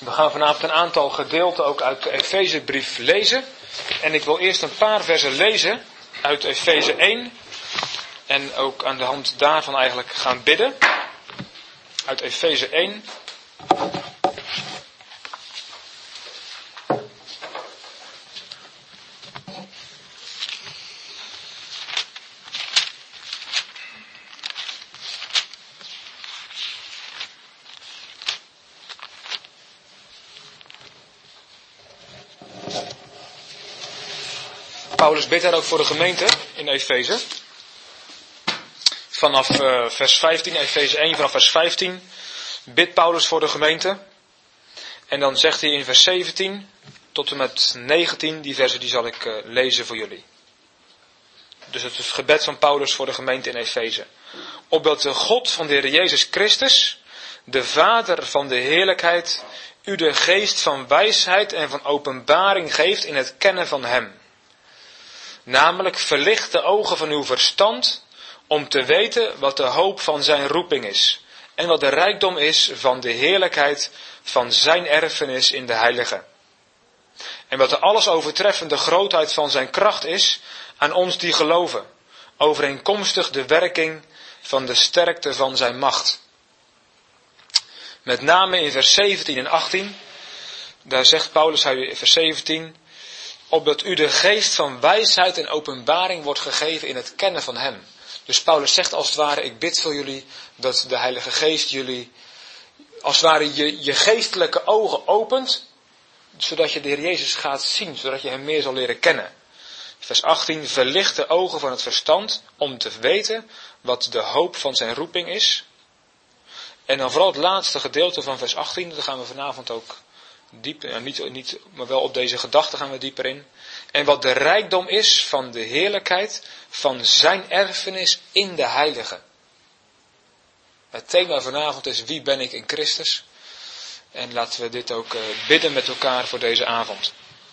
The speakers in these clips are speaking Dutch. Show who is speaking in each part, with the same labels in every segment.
Speaker 1: We gaan vanavond een aantal gedeelten ook uit de Efezebrief lezen. En ik wil eerst een paar versen lezen uit Efeze 1. En ook aan de hand daarvan eigenlijk gaan bidden. Uit Efeze 1. Paulus bidt daar ook voor de gemeente in Efeze. Vanaf vers 15, Efeze 1 vanaf vers 15, bidt Paulus voor de gemeente. En dan zegt hij in vers 17 tot en met 19, die versen die zal ik lezen voor jullie. Dus het is het gebed van Paulus voor de gemeente in Efeze. Opdat de God van de Heer Jezus Christus, de Vader van de heerlijkheid, u de geest van wijsheid en van openbaring geeft in het kennen van Hem. Namelijk verlicht de ogen van uw verstand, om te weten wat de hoop van zijn roeping is. En wat de rijkdom is van de heerlijkheid van zijn erfenis in de heiligen. En wat de alles overtreffende grootheid van zijn kracht is aan ons die geloven. Overeenkomstig de werking van de sterkte van zijn macht. Met name in vers 17 en 18. Daar zegt Paulus in vers 17. Opdat u de geest van wijsheid en openbaring wordt gegeven in het kennen van Hem. Dus Paulus zegt als het ware, ik bid voor jullie dat de Heilige Geest jullie, als het ware je geestelijke ogen opent, zodat je de Heer Jezus gaat zien, zodat je Hem meer zal leren kennen. Vers 18, verlicht de ogen van het verstand om te weten wat de hoop van zijn roeping is. En dan vooral het laatste gedeelte van vers 18, daar gaan we vanavond ook dieper, niet, maar wel op deze gedachte gaan we dieper in. En wat de rijkdom is van de heerlijkheid van zijn erfenis in de heiligen. Het thema vanavond is wie ben ik in Christus. En laten we dit ook bidden met elkaar voor deze avond.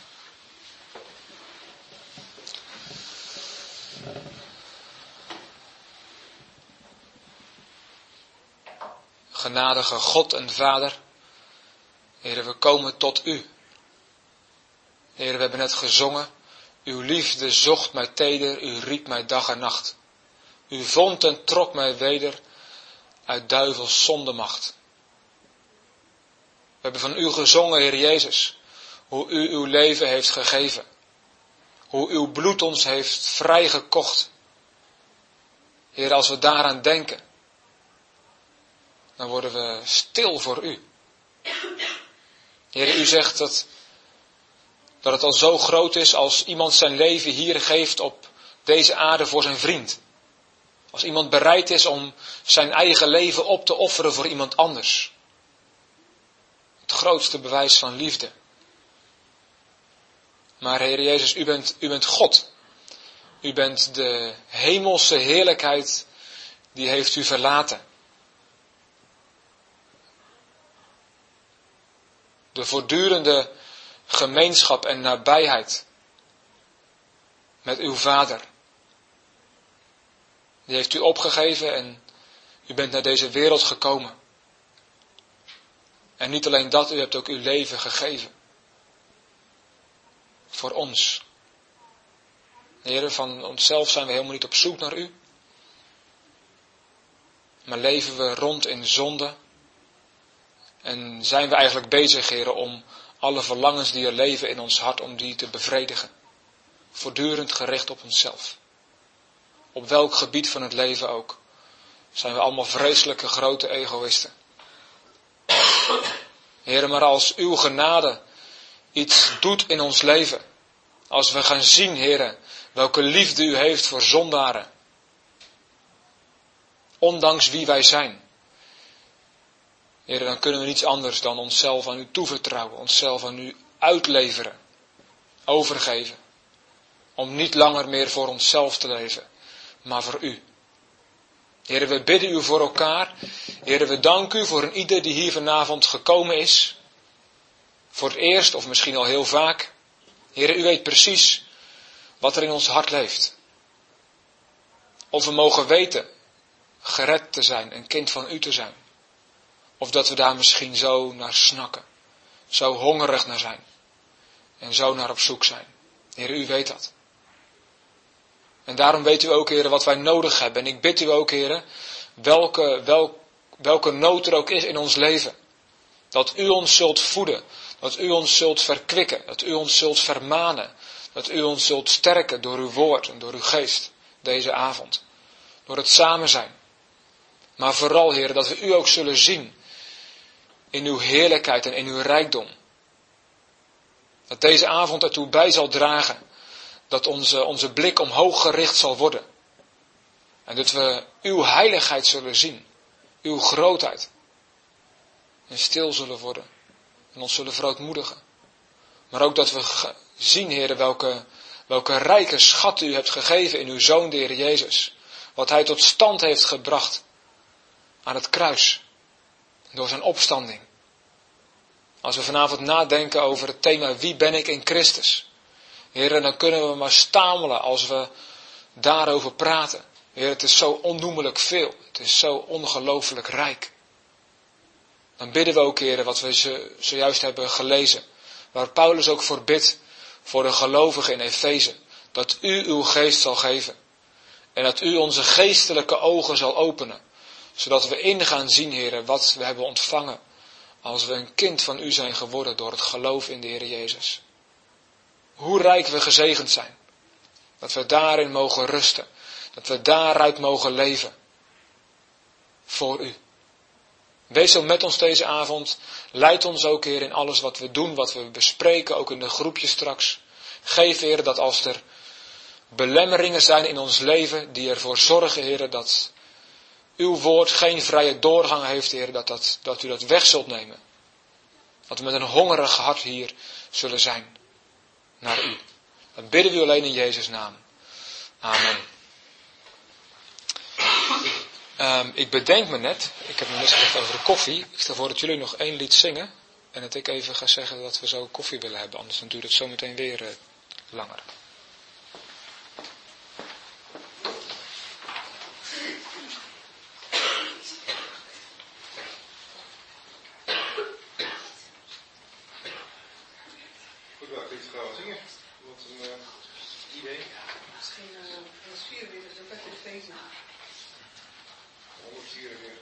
Speaker 1: Genadige God en Vader. Heere, we komen tot u. Heere, we hebben net gezongen. Uw liefde zocht mij teder, u riep mij dag en nacht. U vond en trok mij weder uit duivels zondemacht. We hebben van u gezongen, Heer Jezus, hoe u uw leven heeft gegeven. Hoe uw bloed ons heeft vrijgekocht. Heer, als we daaraan denken, dan worden we stil voor u. Heer, u zegt dat het al zo groot is als iemand zijn leven hier geeft op deze aarde voor zijn vriend. Als iemand bereid is om zijn eigen leven op te offeren voor iemand anders. Het grootste bewijs van liefde. Maar Heer Jezus, u bent God. U bent de hemelse heerlijkheid, die heeft u verlaten. De voortdurende gemeenschap en nabijheid met uw Vader. Die heeft u opgegeven en u bent naar deze wereld gekomen. En niet alleen dat, u hebt ook uw leven gegeven. Voor ons. Heer, van onszelf zijn we helemaal niet op zoek naar u. Maar leven we rond in zonde. En zijn we eigenlijk bezig, Heer, om alle verlangens die er leven in ons hart, om die te bevredigen. Voortdurend gericht op onszelf. Op welk gebied van het leven ook. Zijn we allemaal vreselijke grote egoïsten. Heer, maar als uw genade iets doet in ons leven. Als we gaan zien, Heer, welke liefde u heeft voor zondaren. Ondanks wie wij zijn. Heer, dan kunnen we niets anders dan onszelf aan u toevertrouwen. Onszelf aan u uitleveren. Overgeven. Om niet langer meer voor onszelf te leven. Maar voor u. Heer, we bidden u voor elkaar. Heer, we danken u voor een ieder die hier vanavond gekomen is. Voor het eerst of misschien al heel vaak. Heer, u weet precies wat er in ons hart leeft. Of we mogen weten gered te zijn, een kind van u te zijn. Of dat we daar misschien zo naar snakken. zo hongerig naar zijn. En zo naar op zoek zijn. Heer, u weet dat. En daarom weet u ook, Heer, wat wij nodig hebben. En ik bid u ook, Heer, welke nood er ook is in ons leven. Dat u ons zult voeden. Dat u ons zult verkwikken. Dat u ons zult vermanen. Dat u ons zult sterken door uw woord en door uw geest. Deze avond. Door het samen zijn. Maar vooral, Heer, dat we u ook zullen zien. In uw heerlijkheid en in uw rijkdom. Dat deze avond ertoe bij zal dragen. Dat onze blik omhoog gericht zal worden. En dat we uw heiligheid zullen zien. Uw grootheid. En stil zullen worden. En ons zullen verootmoedigen. Maar ook dat we zien, Heer, welke rijke schat u hebt gegeven in uw Zoon, de Heer Jezus. Wat hij tot stand heeft gebracht aan het kruis. Door zijn opstanding. Als we vanavond nadenken over het thema wie ben ik in Christus. Heer, dan kunnen we maar stamelen als we daarover praten. Heer, het is zo onnoemelijk veel. Het is zo ongelooflijk rijk. Dan bidden we ook, Heer, wat we zojuist hebben gelezen. Waar Paulus ook voor bidt, voor de gelovigen in Efeze. Dat u uw geest zal geven. En dat u onze geestelijke ogen zal openen. Zodat we in gaan zien, Heer, wat we hebben ontvangen. Als we een kind van u zijn geworden door het geloof in de Heer Jezus. Hoe rijk we gezegend zijn. Dat we daarin mogen rusten. Dat we daaruit mogen leven. Voor u. Wees zo met ons deze avond. Leid ons ook, Heer, in alles wat we doen, wat we bespreken, ook in de groepjes straks. Geef, Heer, dat als er belemmeringen zijn in ons leven, die ervoor zorgen, Heer, dat uw woord geen vrije doorgang heeft, Heer, dat u dat weg zult nemen. Dat we met een hongerig hart hier zullen zijn. Naar u. Dat bidden we u alleen in Jezus' naam. Amen. Ik bedenk me net, ik heb me net gezegd over de koffie. Ik stel voor dat jullie nog 1 lied zingen. En dat ik even ga zeggen dat we zo koffie willen hebben. Anders dan duurt het zo meteen weer langer.
Speaker 2: Goed, wel, ik ga wel zingen. Wat een idee.
Speaker 3: Misschien van 4 weer, dus dat is feest.
Speaker 2: 104 weer.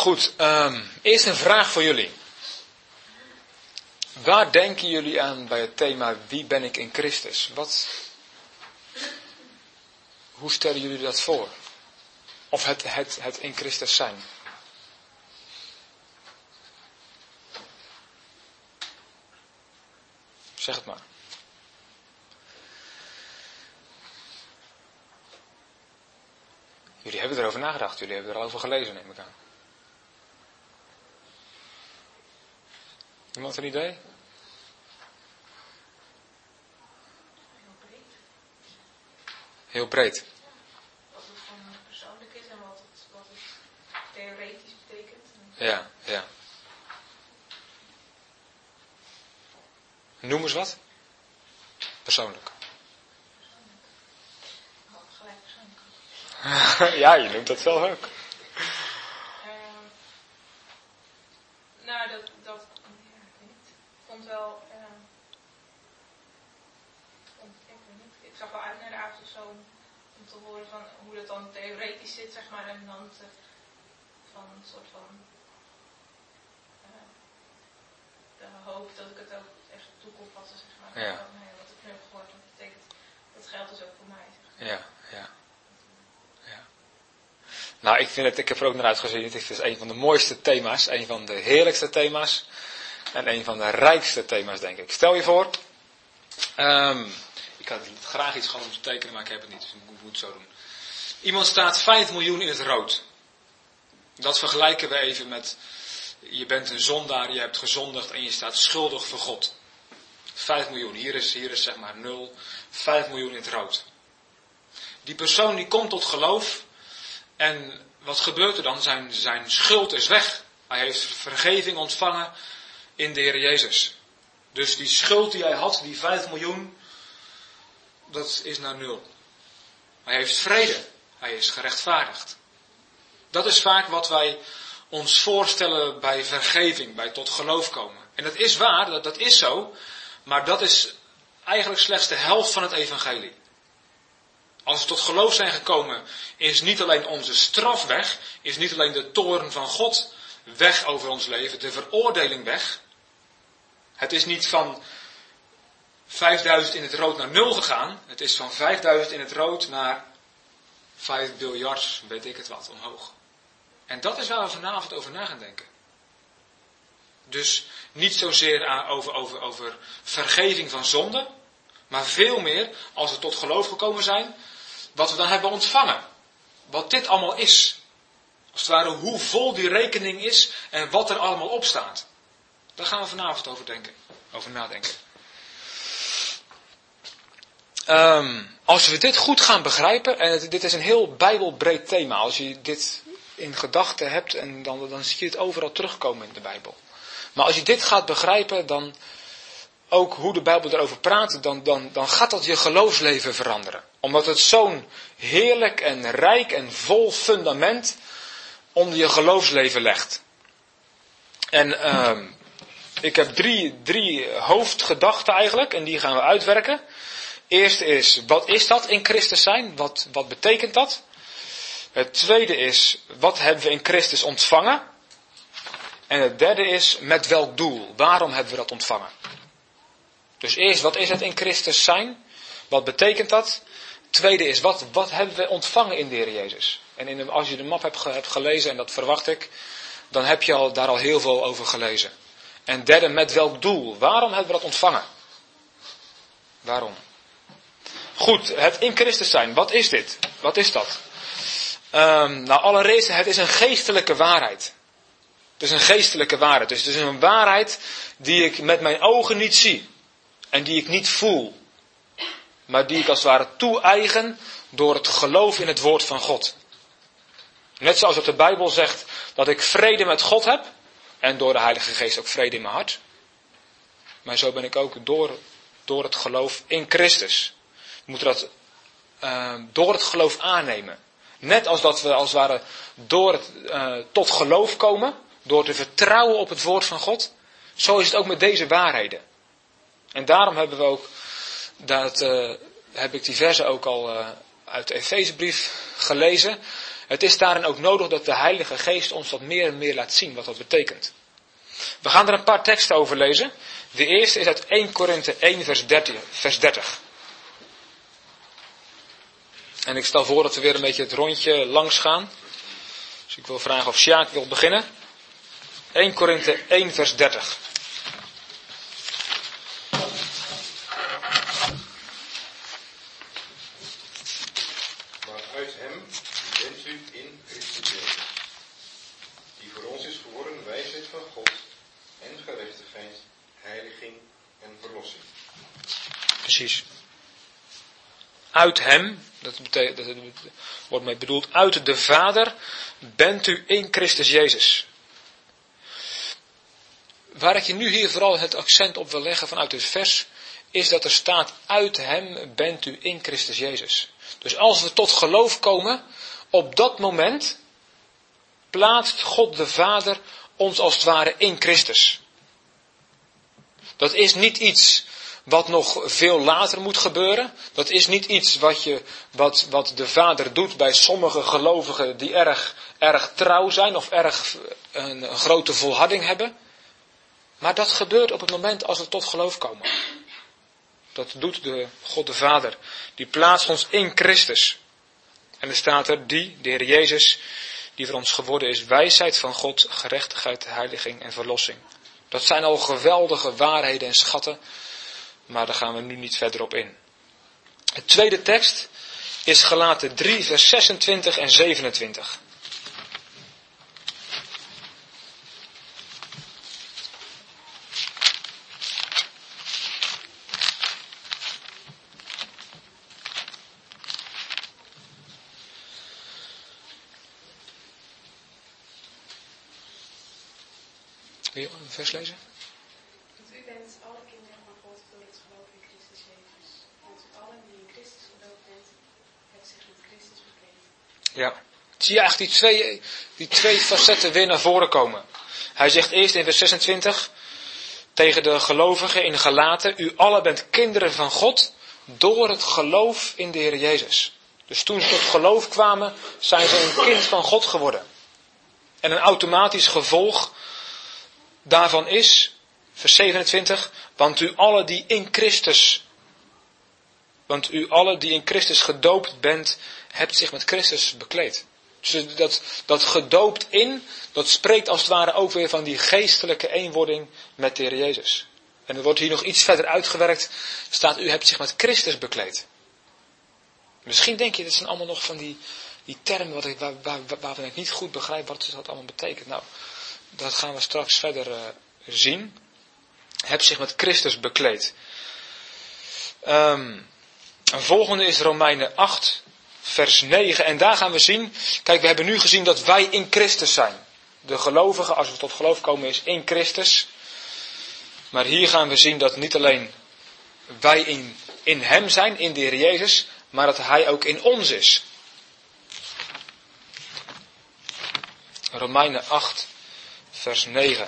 Speaker 1: Goed, eerst een vraag voor jullie. Waar denken jullie aan bij het thema wie ben ik in Christus? Hoe stellen jullie dat voor? Of het in Christus zijn? Zeg het maar. Jullie hebben erover nagedacht, jullie hebben er al over gelezen, neem ik aan. Iemand een idee? Heel breed.
Speaker 3: Wat het gewoon persoonlijk is en wat het theoretisch betekent.
Speaker 1: Ja. Noem eens wat. Persoonlijk.
Speaker 3: Oh, gelijk persoonlijk.
Speaker 1: Ja, je noemt dat zelf ook.
Speaker 3: Nou, ja, ik weet niet. Ik vond wel, ik zag wel uit naar de avond of zo om te horen van hoe dat dan theoretisch zit, zeg maar, en dan van een soort van de hoop dat ik het ook echt toe kon passen, zeg maar.
Speaker 1: Ja.
Speaker 3: Wat ik nu heb gehoord, dat betekent, dat geldt dus ook voor mij. Zeg maar.
Speaker 1: Ja. Nou, ik heb er ook naar uitgezien. Het is een van de mooiste thema's, een van de heerlijkste thema's en een van de rijkste thema's, denk ik. Stel je voor, ik had graag iets gehad om te tekenen, maar ik heb het niet, dus ik moet het zo doen. Iemand staat 5 miljoen in het rood. Dat vergelijken we even met, je bent een zondaar, je hebt gezondigd en je staat schuldig voor God. 5 miljoen, hier is zeg maar 0, 5 miljoen in het rood. Die persoon die komt tot geloof. En wat gebeurt er dan? Zijn schuld is weg. Hij heeft vergeving ontvangen in de Heer Jezus. Dus die schuld die hij had, die 5 miljoen, dat is naar 0. Hij heeft vrede. Hij is gerechtvaardigd. Dat is vaak wat wij ons voorstellen bij vergeving, bij tot geloof komen. En dat is waar, dat is zo. Maar dat is eigenlijk slechts de helft van het evangelie. Als we tot geloof zijn gekomen, is niet alleen onze straf weg, is niet alleen de toorn van God weg over ons leven, de veroordeling weg. Het is niet van 5000 in het rood naar 0 gegaan, het is van 5000 in het rood naar 5 biljard, weet ik het wat, omhoog. En dat is waar we vanavond over na gaan denken. Dus niet zozeer over vergeving van zonde, maar veel meer als we tot geloof gekomen zijn, wat we dan hebben ontvangen. Wat dit allemaal is. Als het ware hoe vol die rekening is en wat er allemaal op staat. Daar gaan we vanavond over nadenken. Als we dit goed gaan begrijpen, en dit is een heel bijbelbreed thema. Als je dit in gedachten hebt, en dan zie je het overal terugkomen in de Bijbel. Maar als je dit gaat begrijpen, dan ook hoe de Bijbel erover praat, dan gaat dat je geloofsleven veranderen. Omdat het zo'n heerlijk en rijk en vol fundament onder je geloofsleven legt. En ik heb drie hoofdgedachten eigenlijk, en die gaan we uitwerken. Eerste is, wat is dat in Christus zijn? Wat betekent dat? Het tweede is, wat hebben we in Christus ontvangen? En het derde is, met welk doel? Waarom hebben we dat ontvangen? Dus eerst, wat is het in Christus zijn? Wat betekent dat? Tweede is, wat hebben we ontvangen in de Heer Jezus? En als je de map hebt gelezen, en dat verwacht ik, dan heb je daar al heel veel over gelezen. En derde, met welk doel? Waarom hebben we dat ontvangen? Waarom? Goed, het in Christus zijn, wat is dit? Wat is dat? Allereerst, het is een geestelijke waarheid. Het is een geestelijke waarheid. Dus het is een waarheid die ik met mijn ogen niet zie. En die ik niet voel. Maar die ik als het ware toe-eigen door het geloof in het woord van God. Net zoals dat de Bijbel zegt dat ik vrede met God heb. En door de Heilige Geest ook vrede in mijn hart. Maar zo ben ik ook door het geloof in Christus. We moeten dat door het geloof aannemen. Net als dat we als het ware tot geloof komen. Door te vertrouwen op het woord van God. Zo is het ook met deze waarheden. En daarom hebben we ook, heb ik die versen ook al uit de Efezebrief gelezen. Het is daarin ook nodig dat de Heilige Geest ons wat meer en meer laat zien wat dat betekent. We gaan er een paar teksten over lezen. De eerste is uit 1 Korinthe 1 vers 30. En ik stel voor dat we weer een beetje het rondje langs gaan. Dus ik wil vragen of Sjaak wil beginnen. 1 Korinthe 1 vers 30.
Speaker 2: Maar uit hem bent u in Christus Jezus, die voor ons is geworden wijsheid van God en gerechtigheid, heiliging en verlossing.
Speaker 1: Precies. Uit hem, dat wordt mee bedoeld, uit de Vader bent u in Christus Jezus. Waar ik je nu hier vooral het accent op wil leggen vanuit dit vers, is dat er staat, uit hem bent u in Christus Jezus. Dus als we tot geloof komen, op dat moment plaatst God de Vader ons als het ware in Christus. Dat is niet iets wat nog veel later moet gebeuren. Dat is niet iets wat de Vader doet bij sommige gelovigen die erg trouw zijn of erg een grote volharding hebben. Maar dat gebeurt op het moment als we tot geloof komen. Dat doet God de Vader. Die plaatst ons in Christus. En er staat er de Heer Jezus, die voor ons geworden is wijsheid van God, gerechtigheid, heiliging en verlossing. Dat zijn al geweldige waarheden en schatten, maar daar gaan we nu niet verder op in. Het tweede tekst is Galaten 3 vers 26 en 27. Wil je een vers lezen?
Speaker 4: Want u bent alle kinderen van God door het geloof in Christus Jezus. Want u allen die in Christus gedoopt bent, hebt zich met Christus bekleed.
Speaker 1: Ja. Zie je eigenlijk die twee facetten weer naar voren komen. Hij zegt eerst in vers 26 tegen de gelovigen in Galaten, u allen bent kinderen van God door het geloof in de Heer Jezus. Dus toen ze tot geloof kwamen, zijn ze een kind van God geworden. En een automatisch gevolg daarvan is, vers 27, want u allen die in Christus gedoopt bent, hebt zich met Christus bekleed. Dus dat gedoopt in, dat spreekt als het ware ook weer van die geestelijke eenwording met de Heer Jezus. En er wordt hier nog iets verder uitgewerkt, staat u hebt zich met Christus bekleed. Misschien denk je, dat zijn allemaal nog van die termen waarvan ik niet goed begrijp wat dat allemaal betekent. Nou, dat gaan we straks verder zien. Heb zich met Christus bekleed. Een volgende is Romeinen 8, vers 9. En daar gaan we zien, kijk, we hebben nu gezien dat wij in Christus zijn. De gelovigen, als we tot geloof komen, is in Christus. Maar hier gaan we zien dat niet alleen wij in hem zijn, in de Heer Jezus, maar dat hij ook in ons is. Romeinen 8, vers 9.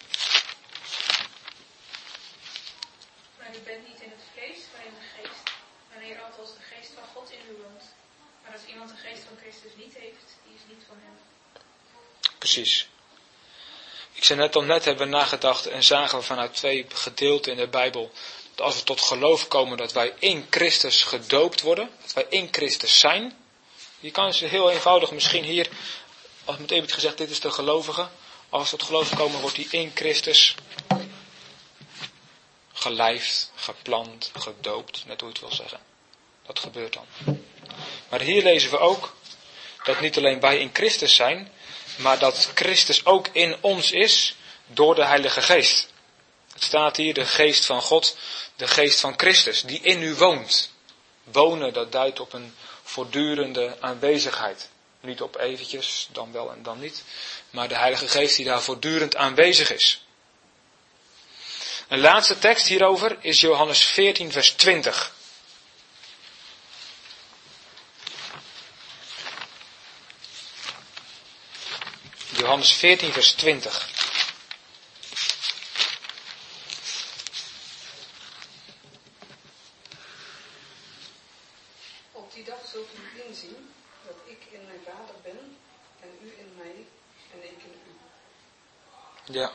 Speaker 3: Maar u bent niet in het vlees, maar in de geest. Wanneer althans de geest van God in u woont. Maar als iemand de geest van Christus niet heeft, die is niet van hem.
Speaker 1: Precies. Ik zei net hebben we nagedacht en zagen we vanuit 2 gedeelten in de Bijbel, dat als we tot geloof komen, dat wij in Christus gedoopt worden. Dat wij in Christus zijn. Je kan ze heel eenvoudig misschien hier, als met even gezegd, dit is de gelovige. Als we tot geloof komen, wordt hij in Christus gelijfd, geplant, gedoopt, net hoe je het wil zeggen. Dat gebeurt dan. Maar hier lezen we ook dat niet alleen wij in Christus zijn, maar dat Christus ook in ons is door de Heilige Geest. Het staat hier, de geest van God, de geest van Christus, die in u woont. Wonen, dat duidt op een voortdurende aanwezigheid. Niet op eventjes, dan wel en dan niet. Maar de Heilige Geest die daar voortdurend aanwezig is. Een laatste tekst hierover is Johannes 14 vers 20. Johannes 14 vers 20.
Speaker 4: Op die dag zult u inzien
Speaker 5: dat ik in mijn Vader ben en u in mij en ik in u.
Speaker 1: Ja.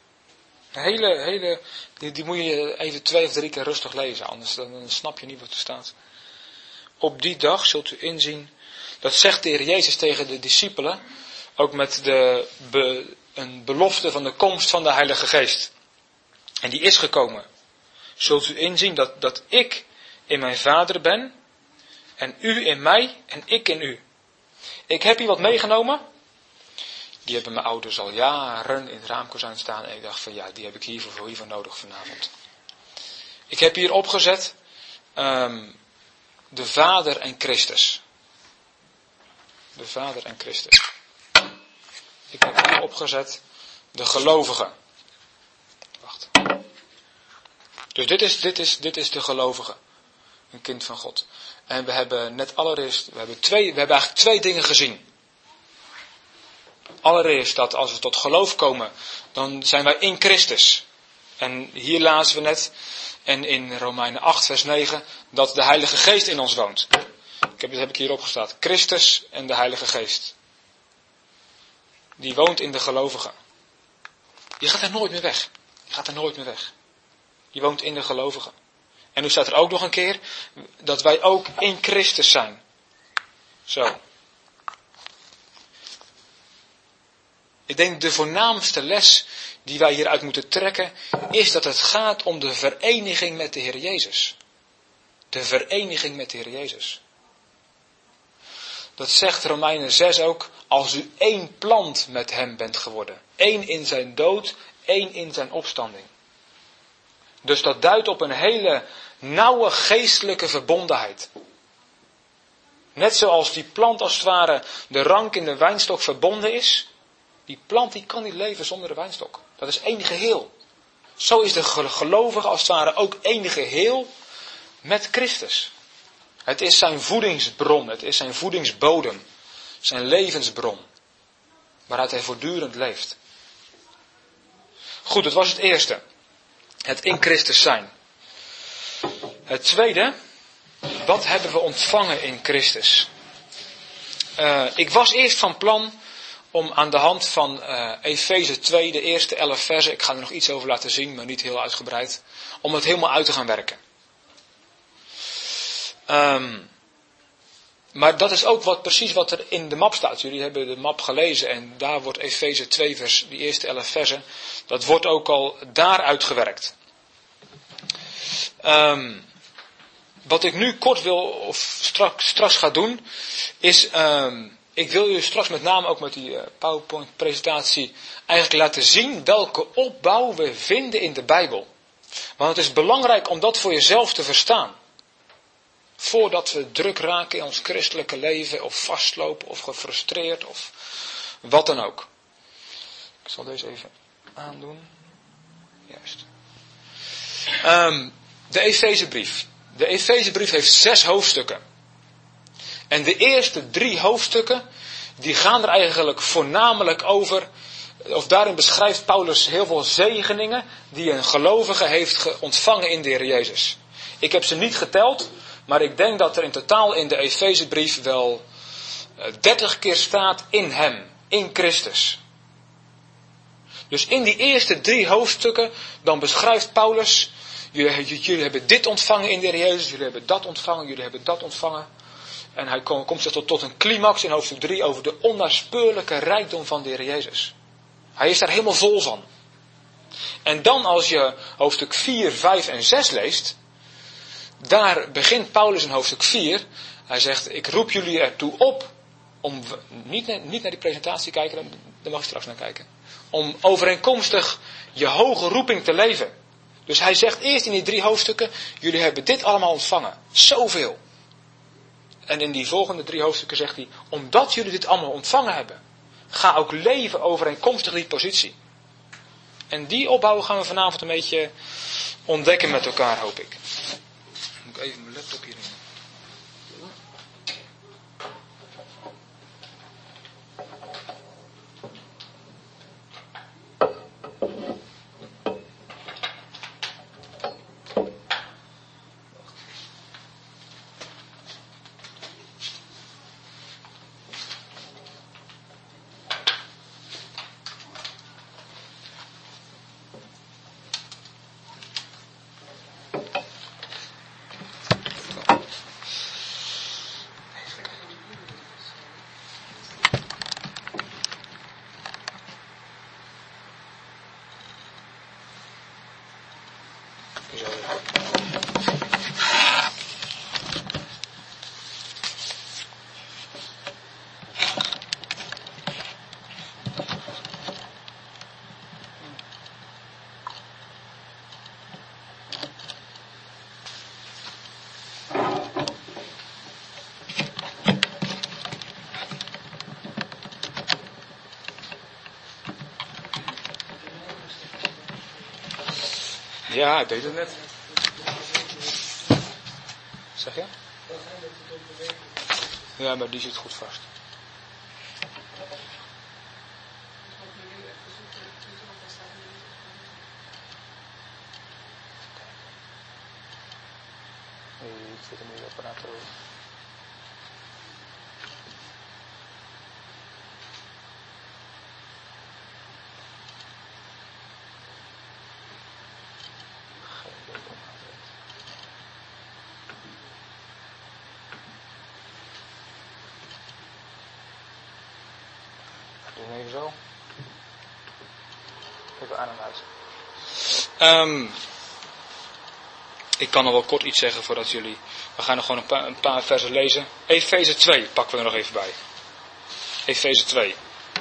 Speaker 1: Die moet je even 2 of 3 keer rustig lezen, anders dan snap je niet wat er staat. Op die dag zult u inzien, dat zegt de Heer Jezus tegen de discipelen, ook met een belofte van de komst van de Heilige Geest. En die is gekomen. Zult u inzien dat ik in mijn Vader ben, en u in mij en ik in u. Ik heb hier wat meegenomen. Die hebben mijn ouders al jaren in het raamkozijn staan. En ik dacht van ja, die heb ik hiervoor nodig vanavond. Ik heb hier opgezet de Vader en Christus. De Vader en Christus. Ik heb hier opgezet de gelovige. Wacht. Dus dit is de gelovige. Een kind van God. En we hebben net allereerst, we hebben eigenlijk 2 dingen gezien. Allereerst dat als we tot geloof komen, dan zijn wij in Christus. En hier lazen we net, en in Romeinen 8 vers 9, dat de Heilige Geest in ons woont. Dat heb ik hier opgesteld. Christus en de Heilige Geest. Die woont in de gelovigen. Die gaat er nooit meer weg. Die woont in de gelovigen. En nu staat er ook nog een keer dat wij ook in Christus zijn. Zo. Ik denk de voornaamste les die wij hieruit moeten trekken is dat het gaat om de vereniging met de Heer Jezus. De vereniging met de Heer Jezus. Dat zegt Romeinen 6 ook, als u één plant met hem bent geworden. 1 in zijn dood, 1 in zijn opstanding. Dus dat duidt op een hele nauwe geestelijke verbondenheid. Net zoals die plant als het ware de rank in de wijnstok verbonden is. Die plant die kan niet leven zonder de wijnstok. Dat is één geheel. Zo is de gelovige als het ware ook één geheel met Christus. Het is zijn voedingsbron, het is zijn voedingsbodem. Zijn levensbron. Waaruit hij voortdurend leeft. Goed, dat was het eerste. Het in Christus zijn. Het tweede, wat hebben we ontvangen in Christus? Ik was eerst van plan om aan de hand van Efeze 2, de eerste 11 versen, ik ga er nog iets over laten zien, maar niet heel uitgebreid, om het helemaal uit te gaan werken. Maar dat is ook precies wat er in de map staat. Jullie hebben de map gelezen en daar wordt Efeze 2 vers, die eerste 11 versen, dat wordt ook al daar uitgewerkt. Wat ik nu kort wil, of straks ga doen, is, ik wil jullie straks met name ook met die PowerPoint presentatie eigenlijk laten zien welke opbouw we vinden in de Bijbel. Want het is belangrijk om dat voor jezelf te verstaan. Voordat we druk raken in ons christelijke leven, of vastlopen, of gefrustreerd, of wat dan ook. Ik zal deze even aandoen. Juist. De Efezebrief. De Efezebrief heeft 6 hoofdstukken. En de eerste 3 hoofdstukken, die gaan er eigenlijk voornamelijk over, of daarin beschrijft Paulus heel veel zegeningen die een gelovige heeft ontvangen in de Heer Jezus. Ik heb ze niet geteld, maar ik denk dat er in totaal in de Efezebrief wel 30 keer staat in hem, in Christus. Dus in die eerste 3 hoofdstukken, dan beschrijft Paulus, jullie hebben dit ontvangen in de Heer Jezus, jullie hebben dat ontvangen, jullie hebben dat ontvangen. En hij komt zich tot een climax in hoofdstuk 3 over de onnaspeurlijke rijkdom van de Heer Jezus. Hij is daar helemaal vol van. En dan als je hoofdstuk 4, 5 en 6 leest, daar begint Paulus in hoofdstuk 4. Hij zegt, ik roep jullie ertoe op, om niet naar die presentatie kijken, daar mag je straks naar kijken. Om overeenkomstig je hoge roeping te leven. Dus hij zegt eerst in die 3 hoofdstukken, jullie hebben dit allemaal ontvangen. Zoveel. En in die volgende 3 hoofdstukken zegt hij, omdat jullie dit allemaal ontvangen hebben, ga ook leven overeenkomstig die positie. En die opbouw gaan we vanavond een beetje ontdekken met elkaar, hoop ik. Moet ik even mijn laptop hierin. Ja, ik deed het net. Zeg je? Ja, maar die zit goed vast. Ik zit er nu op praten over. Doe even zo. Even aan en uit. Ik kan nog wel kort iets zeggen voordat jullie... We gaan nog gewoon een paar versen lezen. Efeze 2 pakken we er nog even bij. Efeze 2.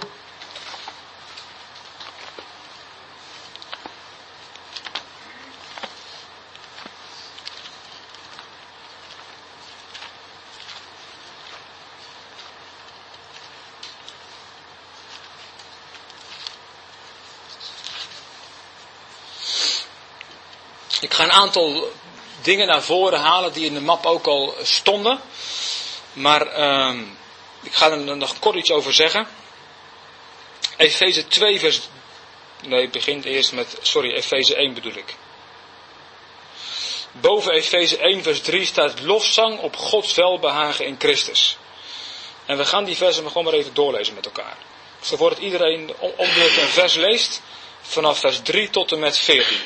Speaker 1: Ik ga een aantal dingen naar voren halen die in de map ook al stonden. Maar ik ga er nog kort iets over zeggen. Efeze 2 vers... Nee, het begint eerst met... Efeze 1 bedoel ik. Boven Efeze 1 vers 3 staat lofzang op Gods welbehagen in Christus. En we gaan die versen gewoon maar even doorlezen met elkaar. Zo wordt het iedereen om de een vers leest. Vanaf vers 3 tot en met 14.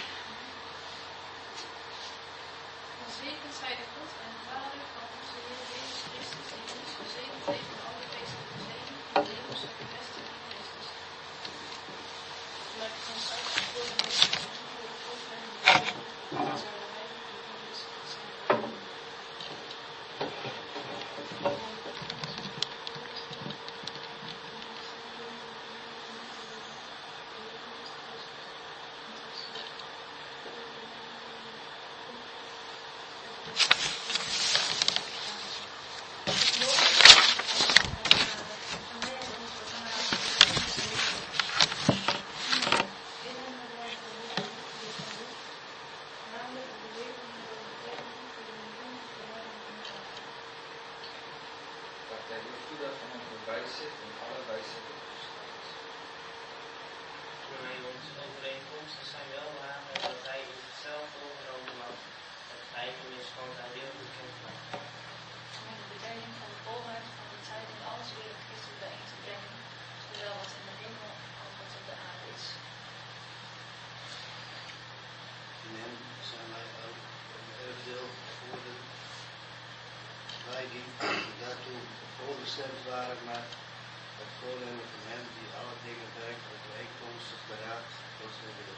Speaker 6: Daartoe voorbestemd waren, maar het voornemen van hem die alle dingen werkt overeenkomstig de raad tot zijn wil.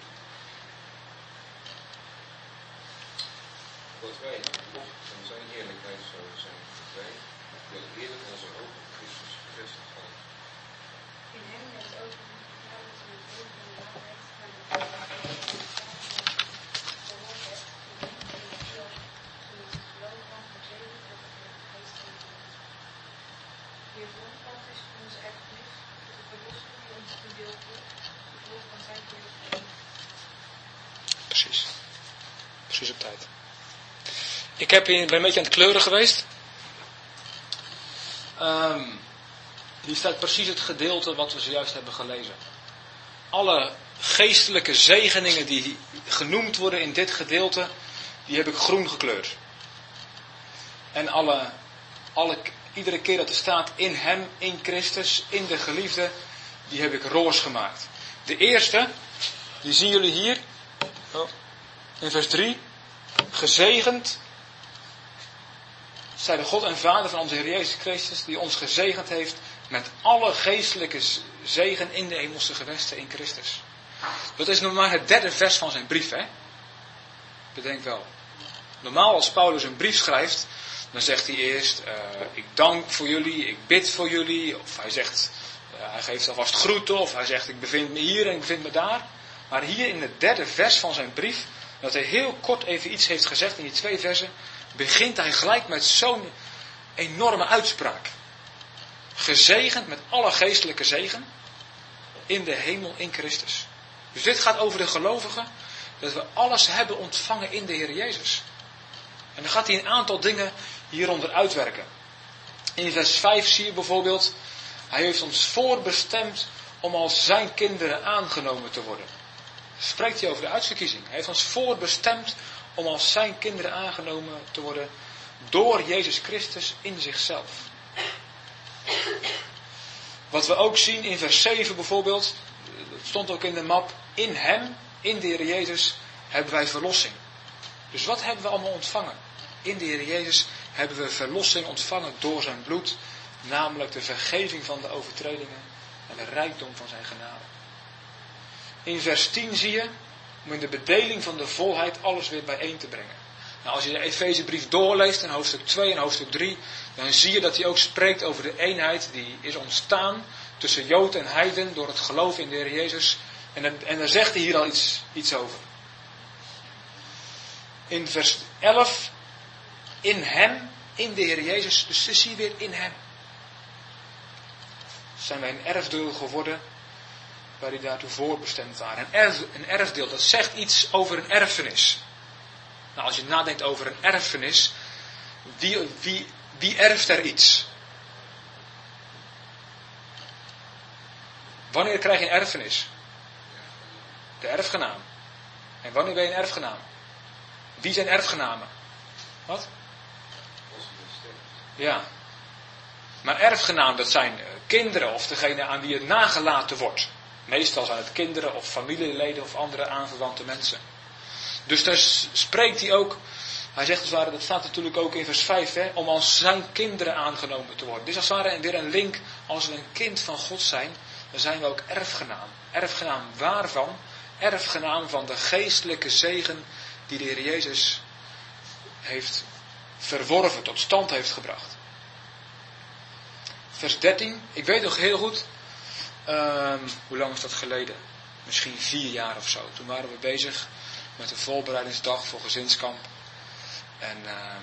Speaker 2: Dat wij van zijn heerlijkheid zouden zijn verdwijnd, wil eerlijk onze hoop op Christus gevestigd hadden.
Speaker 4: In hem heeft ook namens de leven van de waarheid en de verhoord hebt, die het grondpad is van onze erfenis, tot de verlossing die ons toedeeld wordt, gevolg van zijn heerlijkheid.
Speaker 1: Precies. Precies op tijd. Ik ben een beetje aan het kleuren geweest. Hier staat precies het gedeelte wat we zojuist hebben gelezen. Alle geestelijke zegeningen die genoemd worden in dit gedeelte, die heb ik groen gekleurd. En iedere keer dat er staat in hem, in Christus, in de geliefde, die heb ik roos gemaakt. De eerste, die zien jullie hier, in vers 3. Gezegend zij de God en Vader van onze Heer Jezus Christus, die ons gezegend heeft met alle geestelijke zegen in de hemelse gewesten in Christus. Dat is nog maar het 3e vers van zijn brief, hè? Bedenk wel. Normaal als Paulus een brief schrijft, dan zegt hij eerst, ik dank voor jullie, ik bid voor jullie. Of hij zegt, hij geeft alvast groeten. Of hij zegt, ik bevind me hier en ik bevind me daar. Maar hier in het 3e vers van zijn brief, dat hij heel kort even iets heeft gezegd in die 2 versen, begint hij gelijk met zo'n enorme uitspraak. Gezegend met alle geestelijke zegen in de hemel in Christus. Dus dit gaat over de gelovigen dat we alles hebben ontvangen in de Heer Jezus. En dan gaat hij een aantal dingen hieronder uitwerken. In vers 5 zie je bijvoorbeeld, hij heeft ons voorbestemd om als zijn kinderen aangenomen te worden. Spreekt hij over de uitverkiezing. Hij heeft ons voorbestemd om als zijn kinderen aangenomen te worden door Jezus Christus in zichzelf. Wat we ook zien in vers 7 bijvoorbeeld, het stond ook in de map, in hem, in de Heer Jezus, hebben wij verlossing. Dus wat hebben we allemaal ontvangen? In de Heer Jezus hebben we verlossing ontvangen door zijn bloed, namelijk de vergeving van de overtredingen en de rijkdom van zijn genade. In vers 10 zie je, om in de bedeling van de volheid alles weer bijeen te brengen. Nou, als je de Efezebrief doorleest in hoofdstuk 2 en hoofdstuk 3, dan zie je dat hij ook spreekt over de eenheid die is ontstaan tussen Jood en Heiden door het geloof in de Heer Jezus. En daar zegt hij hier al iets over. In vers 11, in hem, in de Heer Jezus, dus zie je weer in hem. Zijn wij een erfdeel geworden waar die daartoe voorbestemd waren. Een erfdeel, dat zegt iets over een erfenis. Nou, als je nadenkt over een erfenis, wie erft er iets? Wanneer krijg je een erfenis? De erfgenaam. En wanneer ben je een erfgenaam? Wie zijn erfgenamen? Wat? Ja. Maar erfgenaam, dat zijn kinderen of degene aan wie het nagelaten wordt. Meestal zijn het kinderen of familieleden of andere aanverwante mensen. Dus daar spreekt hij ook, hij zegt als het ware, dat staat natuurlijk ook in vers 5, om als zijn kinderen aangenomen te worden. Dus als het ware weer een link, als we een kind van God zijn, dan zijn we ook erfgenaam. Erfgenaam waarvan? Erfgenaam van de geestelijke zegen die de Heer Jezus heeft verworven, tot stand heeft gebracht. Vers 13, ik weet nog heel goed, hoe lang is dat geleden? Misschien 4 jaar of zo. Toen waren we bezig met de voorbereidingsdag voor gezinskamp. En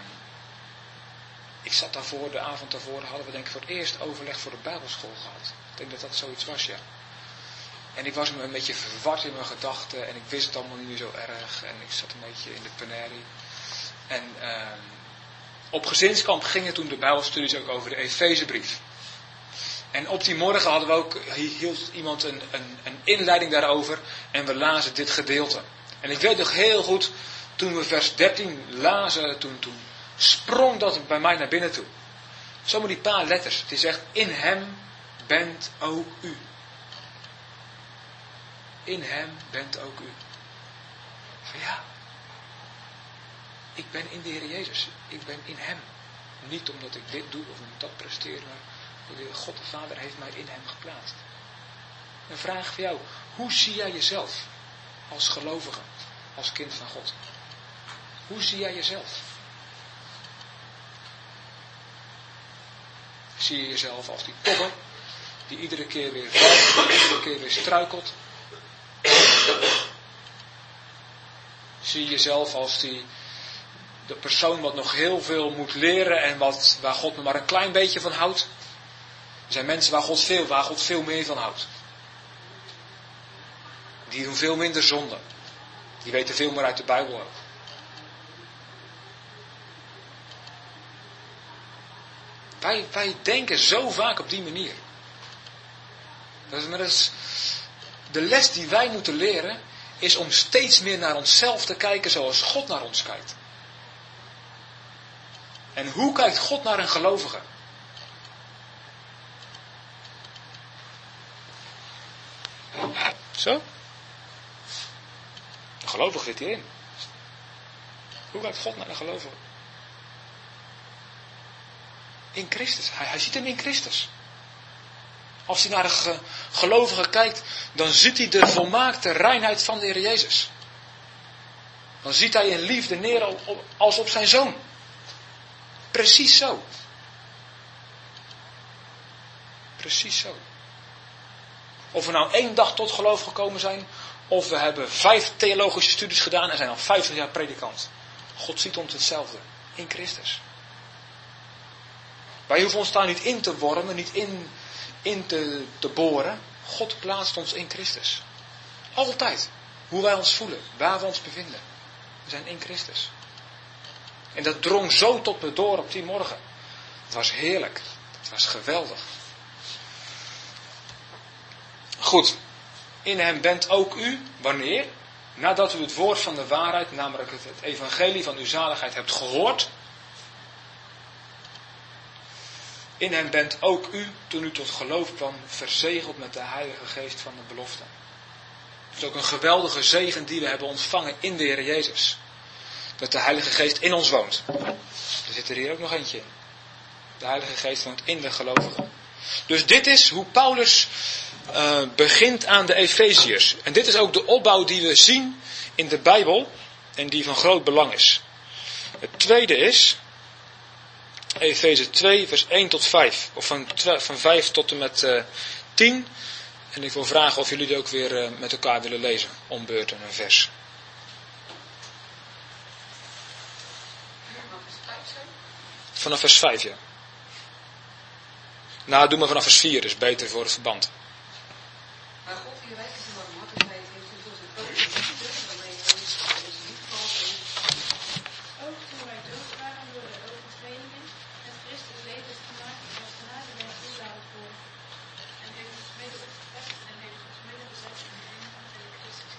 Speaker 1: ik zat daarvoor, de avond daarvoor, hadden we denk ik voor het eerst overleg voor de Bijbelschool gehad. Ik denk dat dat zoiets was, ja. En ik was me een beetje verward in mijn gedachten en ik wist het allemaal niet meer zo erg. En ik zat een beetje in de penarie. En op gezinskamp gingen toen de Bijbelstudies ook over de Efezebrief. En op die morgen hadden we ook, hield iemand een inleiding daarover en we lazen dit gedeelte. En ik weet nog heel goed, toen we vers 13 lazen, toen sprong dat bij mij naar binnen toe. Zomaar die paar letters, die zegt, in hem bent ook u. In hem bent ook u. Van ja, ik ben in de Heer Jezus, ik ben in hem. Niet omdat ik dit doe of dat presteer, maar God de Vader heeft mij in hem geplaatst. Een vraag voor jou, hoe zie jij jezelf als gelovige, als kind van God? Hoe zie jij jezelf? Zie je jezelf als die tobber, die iedere keer weer valt, die iedere keer weer struikelt? Zie je jezelf als de persoon wat nog heel veel moet leren en waar God me maar een klein beetje van houdt? Er zijn mensen waar God veel meer van houdt. Die doen veel minder zonde. Die weten veel meer uit de Bijbel ook. Wij denken zo vaak op die manier. De les die wij moeten leren is om steeds meer naar onszelf te kijken zoals God naar ons kijkt. En hoe kijkt God naar een gelovige? Zo? Een gelovige zit hierin. Hoe kijkt God naar een gelovige? In Christus. Hij ziet hem in Christus. Als hij naar een gelovige kijkt, dan ziet hij de volmaakte reinheid van de Heer Jezus. Dan ziet hij in liefde neer als op zijn zoon. Precies zo. Precies zo. Of we nou 1 dag tot geloof gekomen zijn, of we hebben 5 theologische studies gedaan en zijn al 50 jaar predikant. God ziet ons hetzelfde. In Christus. Wij hoeven ons daar niet in te wormen, niet in te boren. God plaatst ons in Christus. Altijd. hoe wij ons voelen, waar we ons bevinden. We zijn in Christus. En dat drong zo tot me door op die morgen. Het was heerlijk. Het was geweldig. Goed. In hem bent ook u, wanneer? Nadat u het woord van de waarheid, namelijk het evangelie van uw zaligheid hebt gehoord. In hem bent ook u, toen u tot geloof kwam, verzegeld met de Heilige Geest van de belofte. Het is ook een geweldige zegen die we hebben ontvangen in de Heer Jezus. Dat de Heilige Geest in ons woont. Er zit er hier ook nog eentje in. De Heilige Geest woont in de gelovigen. Dus dit is hoe Paulus begint aan de Efeziërs. En dit is ook de opbouw die we zien in de Bijbel en die van groot belang is. Het tweede is Efeze 2 vers 1 tot 5. Of van 5 tot en met 10. En ik wil vragen of jullie die ook weer met elkaar willen lezen. Om beurten een vers. Vanaf vers 5, ja. Nou, doe maar vanaf vers 4, dus beter voor het verband.
Speaker 5: Maar God die rijk is in barmhartigheid heeft u tot het ook niet waarmee hij ons niet valt.
Speaker 3: Ook toen wij dood waren door de overtredingen, met Christus levend gemaakt als genade bij toelaten voor. En heeft ons midden opgewekt en heeft ons midden gezet in de hemel en in Christus.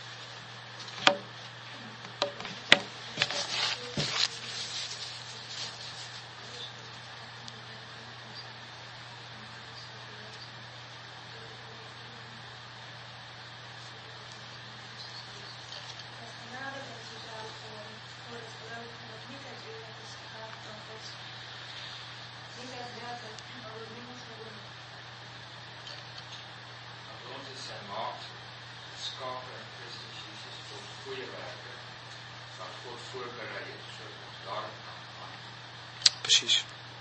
Speaker 1: Precies.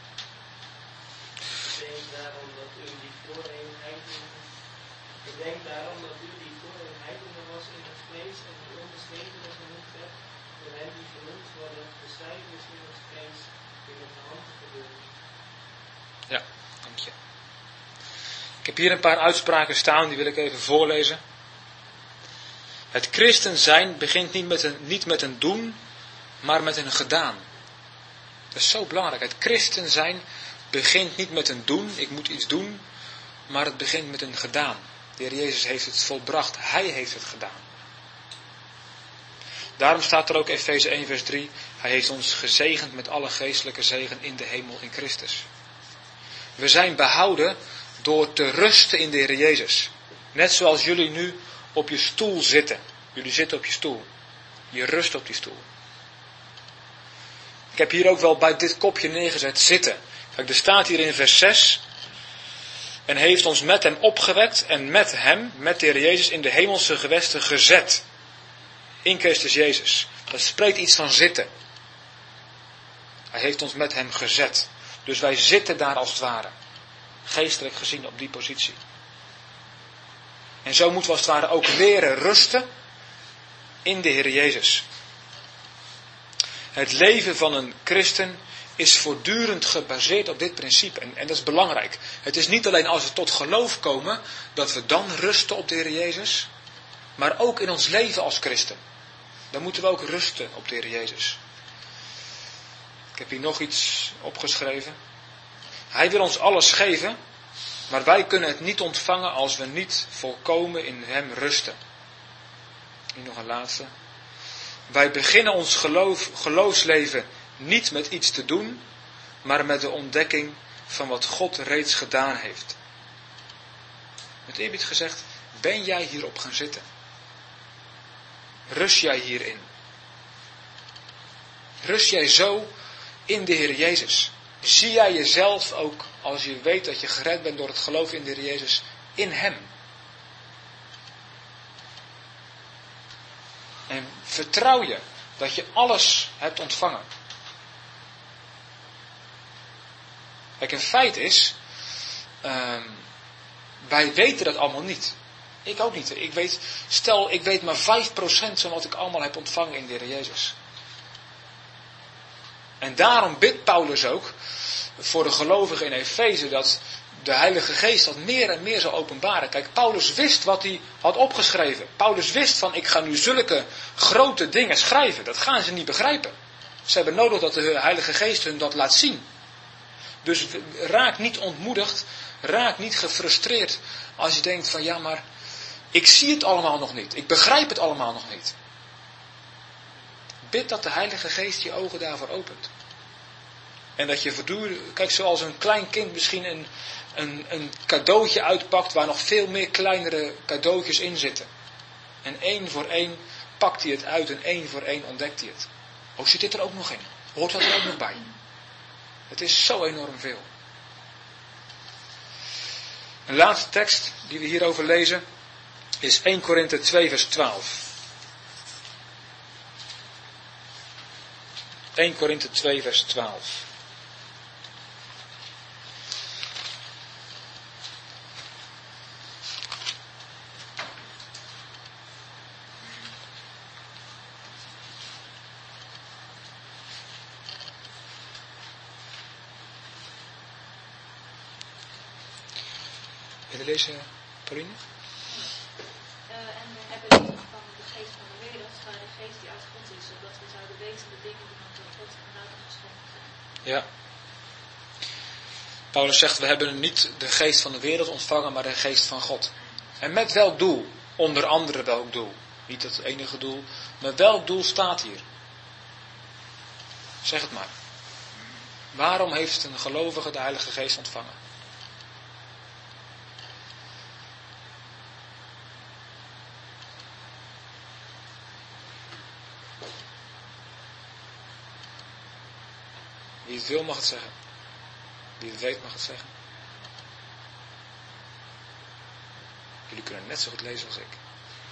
Speaker 7: Ik denk daarom dat u die voorheen heidenen was in het vlees en die onbesnedenen genoemd werd, door hen die genoemd worden, bescheiden is in het vlees, in het hand gebeurd.
Speaker 1: Ja, dank je. Ik heb hier een paar uitspraken staan, die wil ik even voorlezen. Het christen zijn begint niet met een doen, maar met een gedaan. Dat is zo belangrijk. Het christen zijn begint niet met een doen, ik moet iets doen, maar het begint met een gedaan. De Heer Jezus heeft het volbracht, Hij heeft het gedaan. Daarom staat er ook Efeze 1 vers 3, Hij heeft ons gezegend met alle geestelijke zegen in de hemel in Christus. We zijn behouden door te rusten in de Heer Jezus. Net zoals jullie nu op je stoel zitten. Jullie zitten op je stoel. Je rust op die stoel. Ik heb hier ook wel bij dit kopje neergezet zitten. Kijk, er staat hier in vers 6. En heeft ons met hem opgewekt en met hem, met de Heer Jezus, in de hemelse gewesten gezet. In Christus Jezus. Dat spreekt iets van zitten. Hij heeft ons met hem gezet. Dus wij zitten daar als het ware. Geestelijk gezien op die positie. En zo moeten we als het ware ook leren rusten in de Heer Jezus. Het leven van een christen is voortdurend gebaseerd op dit principe. En dat is belangrijk. Het is niet alleen als we tot geloof komen, dat we dan rusten op de Heer Jezus. Maar ook in ons leven als christen. Dan moeten we ook rusten op de Heer Jezus. Ik heb hier nog iets opgeschreven. Hij wil ons alles geven, maar wij kunnen het niet ontvangen als we niet volkomen in hem rusten. Hier nog een laatste. Wij beginnen ons geloofsleven niet met iets te doen, maar met de ontdekking van wat God reeds gedaan heeft. Met eerbied gezegd, ben jij hierop gaan zitten? Rust jij hierin? Rust jij zo in de Heer Jezus? Zie jij jezelf ook, als je weet dat je gered bent door het geloof in de Heer Jezus, in Hem? En vertrouw je dat je alles hebt ontvangen? Kijk, een feit is, wij weten dat allemaal niet. Ik ook niet. Ik weet maar 5% van wat ik allemaal heb ontvangen in de Heer Jezus. En daarom bidt Paulus ook voor de gelovigen in Efeze dat de Heilige Geest dat meer en meer zal openbaren. Kijk, Paulus wist wat hij had opgeschreven. Paulus wist van, ik ga nu zulke grote dingen schrijven. Dat gaan ze niet begrijpen. Ze hebben nodig dat de Heilige Geest hun dat laat zien. Dus raak niet ontmoedigd, raak niet gefrustreerd als je denkt van, ja maar, ik zie het allemaal nog niet. Ik begrijp het allemaal nog niet. Bid dat de Heilige Geest je ogen daarvoor opent. En dat je voortdurend, kijk, zoals een klein kind misschien een cadeautje uitpakt waar nog veel meer kleinere cadeautjes in zitten. En één voor één pakt hij het uit en één voor één ontdekt hij het. Oh, zit dit er ook nog in? Hoort dat er ook nog bij? Het is zo enorm veel. Een laatste tekst die we hierover lezen is 1 Korinthe 2 vers 12. 1 Korinthe 2 vers 12. Wil je lezen, Pauline?
Speaker 3: En we hebben niet ontvangen de geest van de wereld, maar de geest die uit God is, zodat we zouden weten de dingen die ons door God genade geschonken zijn.
Speaker 1: Ja. Paulus zegt, we hebben niet de geest van de wereld ontvangen, maar de geest van God. En met welk doel? Onder andere welk doel? Niet het enige doel, maar welk doel staat hier? Zeg het maar. Waarom heeft een gelovige de Heilige Geest ontvangen? Wie het wil mag het zeggen. Wie het weet mag het zeggen. Jullie kunnen net zo goed lezen als ik.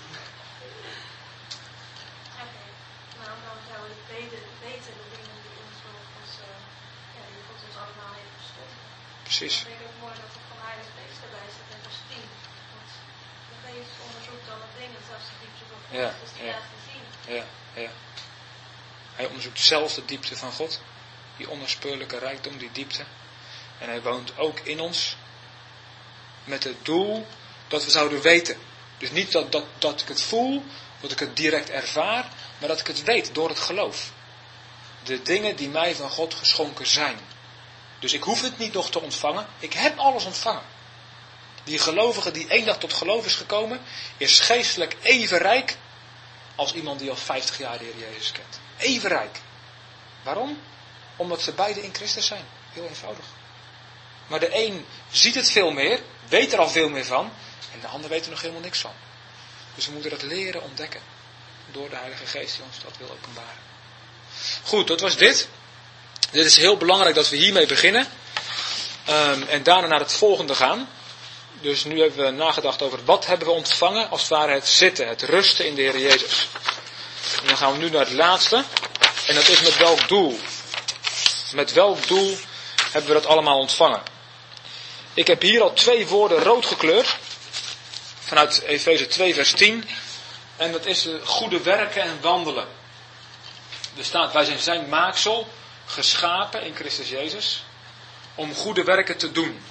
Speaker 3: Nou, dan zou ik weten de dingen die ons volgens, die God ons allemaal heeft geschonken.
Speaker 1: Precies.
Speaker 3: Dan vind ik het mooi dat er van Heilige Geest erbij zit en vers 10. Want de Geest onderzoekt alle dingen, zelfs de diepte van God.
Speaker 1: Ja,
Speaker 3: Dus die
Speaker 1: ja.
Speaker 3: laat hij zien.
Speaker 1: Ja. Hij onderzoekt zelf de diepte van God. Die onnaspeurlijke rijkdom, die diepte. En hij woont ook in ons. Met het doel dat we zouden weten. Dus niet dat ik het voel, dat ik het direct ervaar. Maar dat ik het weet door het geloof. De dingen die mij van God geschonken zijn. Dus ik hoef het niet nog te ontvangen. Ik heb alles ontvangen. Die gelovige die één dag tot geloof is gekomen. Is geestelijk even rijk. Als iemand die al 50 jaar de Heer Jezus kent. Even rijk. Waarom? Omdat ze beide in Christus zijn. Heel eenvoudig. Maar de een ziet het veel meer, weet er al veel meer van. En de ander weet er nog helemaal niks van. Dus we moeten dat leren ontdekken. Door de Heilige Geest die ons dat wil openbaren. Goed, dat was dit. Dit is heel belangrijk dat we hiermee beginnen. En daarna naar het volgende gaan. Dus nu hebben we nagedacht over wat hebben we ontvangen. Als het ware het zitten, het rusten in de Heer Jezus. En dan gaan we nu naar het laatste. En dat is met welk doel? Met welk doel hebben we dat allemaal ontvangen? Ik heb hier al 2 woorden rood gekleurd. Vanuit Efeze 2 vers 10. En dat is goede werken en wandelen. Er staat, wij zijn maaksel, geschapen in Christus Jezus. Om goede werken te doen.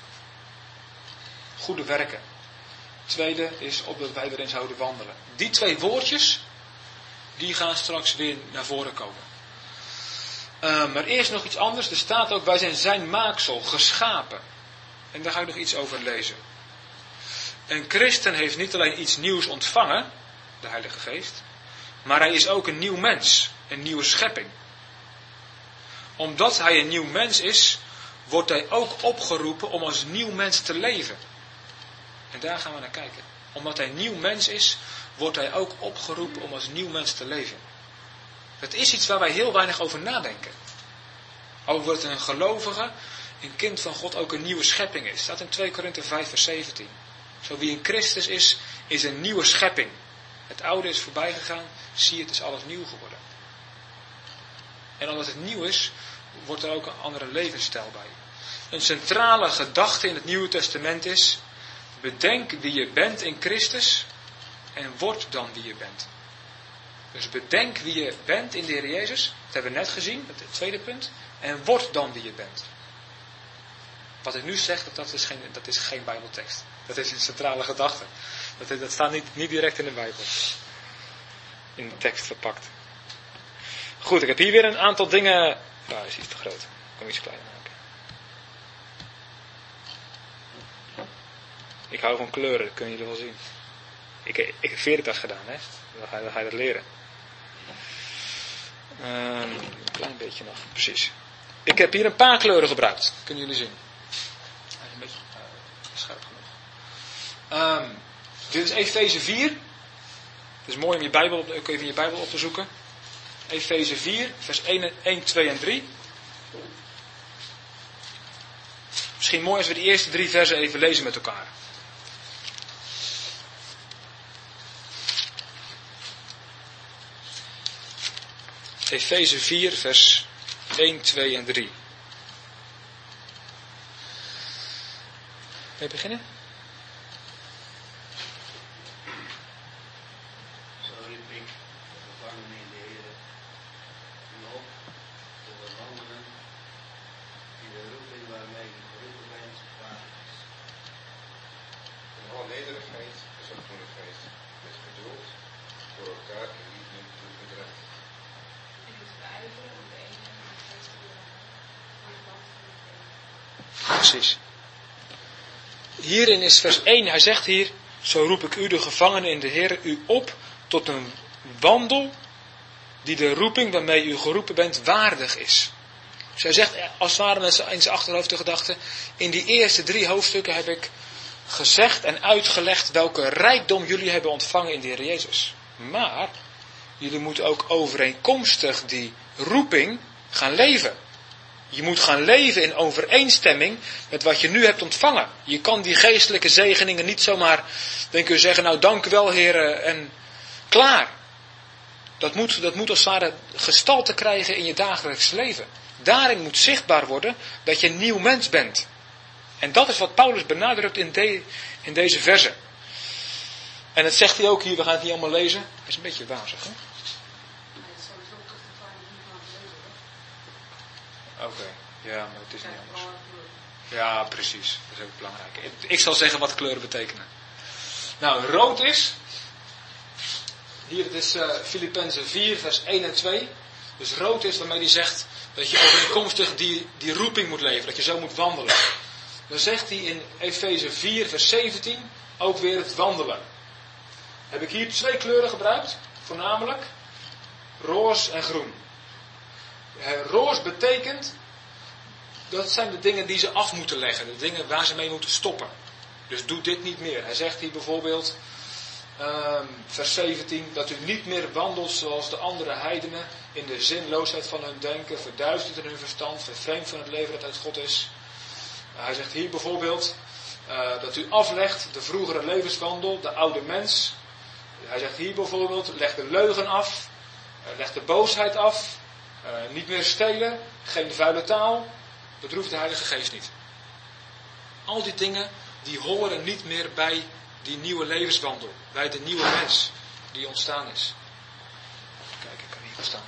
Speaker 1: Goede werken. Tweede is opdat wij erin zouden wandelen. Die 2 woordjes, die gaan straks weer naar voren komen. Maar eerst nog iets anders. Er staat ook, wij zijn maaksel, geschapen. En daar ga ik nog iets over lezen. Een christen heeft niet alleen iets nieuws ontvangen, de Heilige Geest, maar hij is ook een nieuw mens, een nieuwe schepping. Omdat hij een nieuw mens is, wordt hij ook opgeroepen om als nieuw mens te leven. En daar gaan we naar kijken. Omdat hij een nieuw mens is, wordt hij ook opgeroepen om als nieuw mens te leven. Het is iets waar wij heel weinig over nadenken. Over dat een gelovige, een kind van God, ook een nieuwe schepping is. Dat staat in 2 Korinthe 5 vers 17. Zo wie in Christus is een nieuwe schepping. Het oude is voorbij gegaan, zie het is alles nieuw geworden. En omdat het nieuw is, wordt er ook een andere levensstijl bij. Een centrale gedachte in het Nieuwe Testament is, bedenk wie je bent in Christus en word dan wie je bent. Dus bedenk wie je bent in de Heer Jezus. Dat hebben we net gezien, het tweede punt. En word dan wie je bent. Wat ik nu zeg, dat is geen Bijbeltekst. Dat is een centrale gedachte. Dat staat niet direct in de Bijbel. In de tekst verpakt. Goed, ik heb hier weer een aantal dingen. Nou, is iets te groot. Ik kan iets kleiner maken. Ik hou van kleuren, dat kunnen jullie wel zien. Ik heb Veritas gedaan, hè. Dan ga je dat leren. Een klein beetje nog, precies. Ik heb hier een paar kleuren gebruikt. Kunnen jullie zien. Hij is een beetje scherp genoeg. Dit is Efeze 4. Het is mooi om even in je Bijbel op te zoeken. Efeze 4, vers 1, 2 en 3. Misschien mooi als we de eerste 3 versen even lezen met elkaar. Efeze 4, vers 1, 2 en 3. Wil je beginnen?
Speaker 6: Zo riep ik, de gevangenen in de Heer, u op tot de wandelen die de roeping waarmee u geroepen bent waardig is.
Speaker 2: In alle nederigheid en zachtmoedigheid, met geduld, voor elkaar in liefde toegedragen.
Speaker 4: En het beijveren om de ene en de geest te bewaken, aan de band van het leven.
Speaker 1: Precies. Hierin is vers 1, hij zegt hier, zo roep ik u de gevangenen in de Heer u op tot een wandel die de roeping waarmee u geroepen bent waardig is. Dus hij zegt als het ware in zijn achterhoofd de gedachte, in die eerste 3 hoofdstukken heb ik gezegd en uitgelegd welke rijkdom jullie hebben ontvangen in de Heer Jezus. Maar jullie moeten ook overeenkomstig die roeping gaan leven. Je moet gaan leven in overeenstemming met wat je nu hebt ontvangen. Je kan die geestelijke zegeningen niet zomaar, dan kun je zeggen, nou dank u wel heren en klaar. Dat moet als het ware gestalte krijgen in je dagelijks leven. Daarin moet zichtbaar worden dat je een nieuw mens bent. En dat is wat Paulus benadrukt in deze verse. En dat zegt hij ook hier, we gaan het niet allemaal lezen. Hij is een beetje wazig, hè?
Speaker 5: Maar het is sowieso toch gevaarlijk niet van het lezen, hoor.
Speaker 1: Oké, ja, maar het is niet
Speaker 5: Kijk,
Speaker 1: anders.
Speaker 5: gewoon kleur.
Speaker 1: Ja, precies. Dat is ook belangrijk. Ik zal zeggen wat kleuren betekenen. Nou, rood is. Hier, het is Filippenzen 4, vers 1 en 2. Dus rood is waarmee hij zegt dat je overeenkomstig die roeping moet leven. Dat je zo moet wandelen. Dan zegt hij in Efeze 4, vers 17 ook weer het wandelen. Heb ik hier 2 kleuren gebruikt. Voornamelijk roze en groen. Roze betekent, dat zijn de dingen die ze af moeten leggen. De dingen waar ze mee moeten stoppen. Dus doe dit niet meer. Hij zegt hier bijvoorbeeld, vers 17, dat u niet meer wandelt zoals de andere heidenen, in de zinloosheid van hun denken, verduisterd in hun verstand, vervreemd van het leven dat uit God is. Hij zegt hier bijvoorbeeld, dat u aflegt de vroegere levenswandel, de oude mens. Hij zegt hier bijvoorbeeld, leg de leugen af, leg de boosheid af, niet meer stelen, geen vuile taal. Dat roept de Heilige Geest niet. Al die dingen, die horen niet meer bij die nieuwe levenswandel. Bij de nieuwe mens die ontstaan is. Kijk, ik kan hier staan.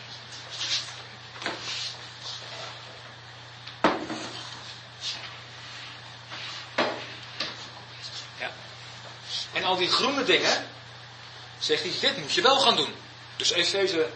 Speaker 1: Ja. En al die groene dingen, zegt hij, dit moet je wel gaan doen. Dus Efeze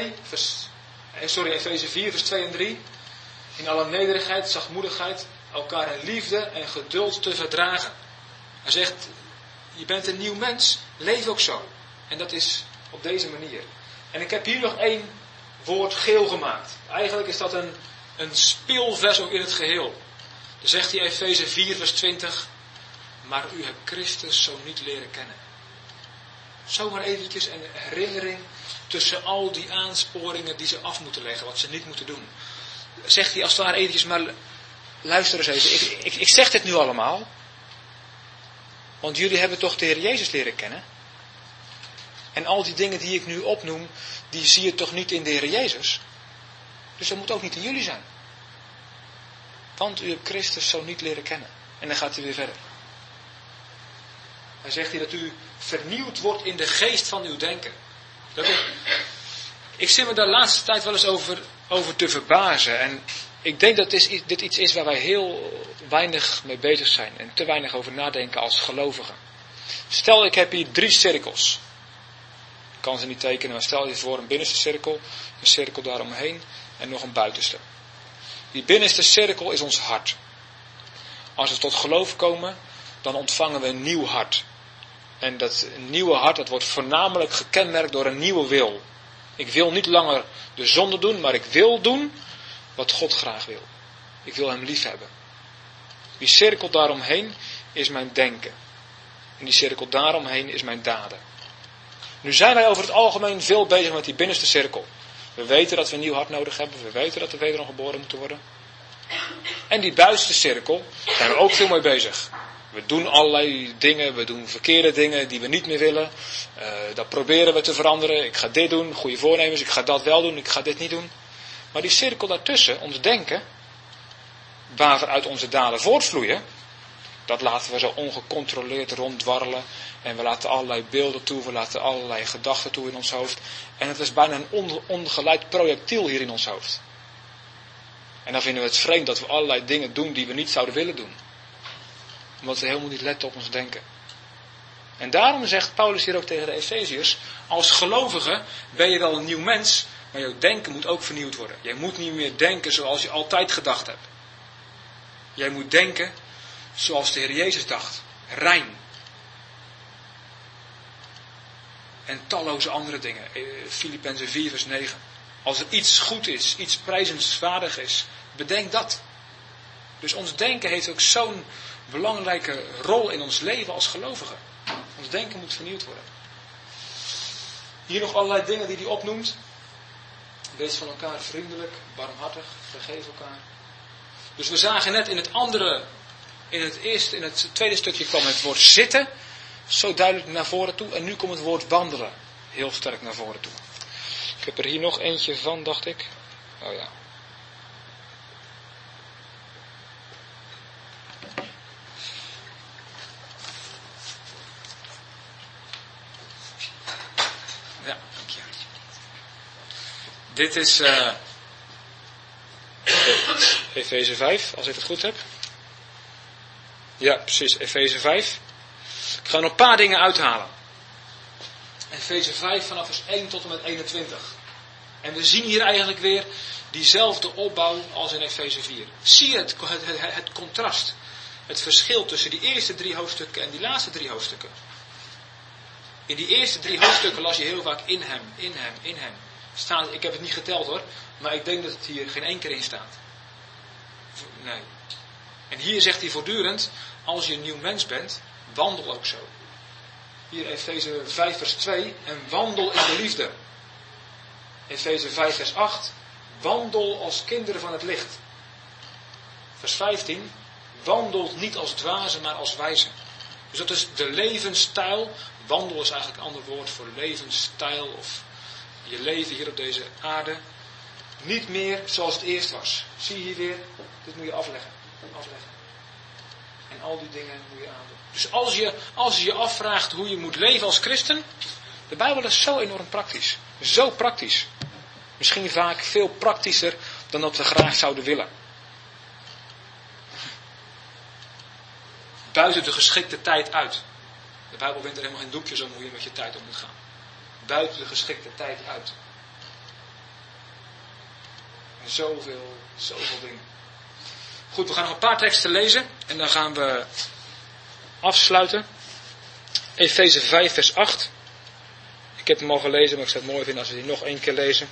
Speaker 1: 4, vers 2 en 3. In alle nederigheid, zachtmoedigheid, elkaar in liefde en geduld te verdragen. Hij zegt, je bent een nieuw mens, leef ook zo. En dat is op deze manier. En ik heb hier nog 1 woord geel gemaakt. Eigenlijk is dat een speelvers ook in het geheel. Dan zegt hij Efeze 4 vers 20. Maar u hebt Christus zo niet leren kennen. Zomaar eventjes een herinnering tussen al die aansporingen die ze af moeten leggen. Wat ze niet moeten doen. Zegt hij als het ware eventjes, maar luister eens even. Ik zeg dit nu allemaal. Want jullie hebben toch de Heer Jezus leren kennen. En al die dingen die ik nu opnoem, die zie je toch niet in de Heer Jezus. Dus dat moet ook niet in jullie zijn. Want u hebt Christus zo niet leren kennen. En dan gaat hij weer verder. Hij zegt hier dat u vernieuwd wordt in de geest van uw denken. Ik zit me daar de laatste tijd wel eens over te verbazen. En ik denk dat dit iets is waar wij heel weinig mee bezig zijn en te weinig over nadenken als gelovigen. Stel, ik heb hier 3 cirkels. Ik kan ze niet tekenen, maar stel je voor een binnenste cirkel, een cirkel daaromheen en nog een buitenste. Die binnenste cirkel is ons hart. Als we tot geloof komen, dan ontvangen we een nieuw hart. En dat nieuwe hart, dat wordt voornamelijk gekenmerkt door een nieuwe wil. Ik wil niet langer de zonde doen, maar ik wil doen wat God graag wil. Ik wil hem lief hebben. Die cirkel daaromheen is mijn denken. En die cirkel daaromheen is mijn daden. Nu zijn wij over het algemeen veel bezig met die binnenste cirkel. We weten dat we een nieuw hart nodig hebben. We weten dat we wederom geboren moeten worden. En die buitenste cirkel zijn we ook veel mee bezig. We doen allerlei dingen, we doen verkeerde dingen die we niet meer willen. Dat proberen we te veranderen. Ik ga dit doen, goede voornemens, ik ga dat wel doen, ik ga dit niet doen. Maar die cirkel daartussen, ons denken, waar we uit onze daden voortvloeien, dat laten we zo ongecontroleerd ronddwarrelen. En we laten allerlei beelden toe, we laten allerlei gedachten toe in ons hoofd. En het is bijna een ongeleid projectiel hier in ons hoofd. En dan vinden we het vreemd dat we allerlei dingen doen die we niet zouden willen doen. Omdat we helemaal niet letten op ons denken. En daarom zegt Paulus hier ook tegen de Efeziërs, als gelovige ben je wel een nieuw mens, maar jouw denken moet ook vernieuwd worden. Jij moet niet meer denken zoals je altijd gedacht hebt. Jij moet denken zoals de Heer Jezus dacht. Rein. En talloze andere dingen. Filippenzen 4 vers 9. Als er iets goed is, iets prijzenswaardig is, bedenk dat. Dus ons denken heeft ook zo'n belangrijke rol in ons leven als gelovigen. Ons denken moet vernieuwd worden. Hier nog allerlei dingen die hij opnoemt. Wees van elkaar vriendelijk, barmhartig, vergeef elkaar. Dus we zagen net in het tweede stukje kwam het woord zitten zo duidelijk naar voren toe. En nu komt het woord wandelen heel sterk naar voren toe. Ik heb er hier nog eentje van, dacht ik. Oh ja. Ja, dank je. Dit is Efeze 5, als ik het goed heb. Ja, precies, Efeze 5. Ik ga nog een paar dingen uithalen. Efeze 5 vanaf vers 1 tot en met 21. En we zien hier eigenlijk weer diezelfde opbouw als in Efeze 4. Zie je het contrast. Het verschil tussen die eerste 3 hoofdstukken en die laatste 3 hoofdstukken. In die eerste 3 hoofdstukken las je heel vaak in hem, in hem, in hem. Staat, ik heb het niet geteld hoor, maar ik denk dat het hier geen één keer in staat. Nee. En hier zegt hij voortdurend, als je een nieuw mens bent, wandel ook zo. Hier Efeze 5 vers 2, en wandel in de liefde. Efeze 5 vers 8, wandel als kinderen van het licht. Vers 15, wandel niet als dwazen, maar als wijzen. Dus dat is de levensstijl. Wandel is eigenlijk een ander woord voor levensstijl of je leven hier op deze aarde. Niet meer zoals het eerst was. Zie je hier weer, dit moet je afleggen. En al die dingen moet je aandoen. Dus als je je afvraagt hoe je moet leven als christen, de Bijbel is zo enorm praktisch. Zo praktisch. Misschien vaak veel praktischer dan dat we graag zouden willen. Buiten de geschikte tijd uit. De Bijbel wint er helemaal geen doekjes om hoe je met je tijd om moet gaan. Buiten de geschikte tijd uit. En zoveel dingen. Goed, we gaan nog een paar teksten lezen. En dan gaan we afsluiten. Efeze 5 vers 8. Ik heb hem al gelezen, maar ik zou het mooi vinden als we die nog één keer lezen.